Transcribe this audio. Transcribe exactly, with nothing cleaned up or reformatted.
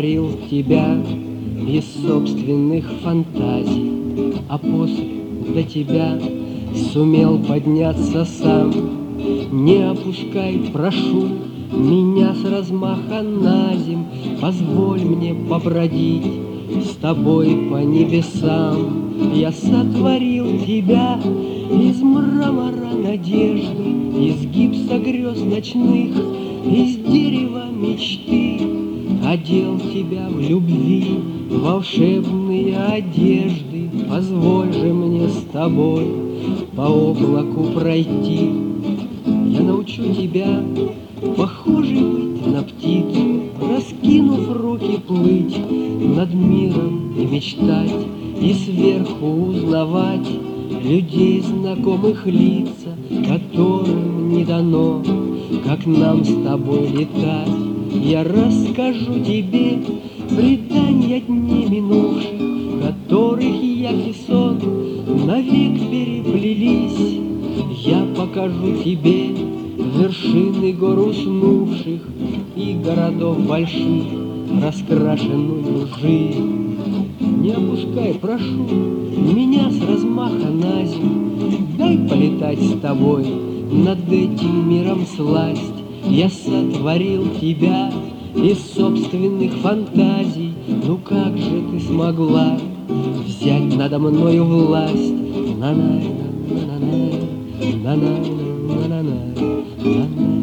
сотворил тебя из собственных фантазий, а после до тебя сумел подняться сам. Не опускай, прошу, меня с размаха на земь, позволь мне побродить с тобой по небесам. Я сотворил тебя из мрамора надежды, из гипса грез ночных, из дерева мечты. Одел тебя в любви волшебные одежды. Позволь же мне с тобой по облаку пройти. Я научу тебя, похожей быть на птицу, раскинув руки плыть над миром и мечтать, и сверху узнавать людей, знакомых лица, которым не дано, как нам с тобой летать. Я расскажу тебе предания дней минувших, в которых явь и сон навек переплелись. Я покажу тебе вершины гор уснувших и городов больших, раскрашенную жизнь. Не опускай, прошу, меня с размаха на земь, дай полетать с тобой над этим миром сласть. Я сотворил тебя из собственных фантазий. Ну как же ты смогла взять надо мною власть? На-на-на, на-на-на, на-на-на, на-на-на, на-на.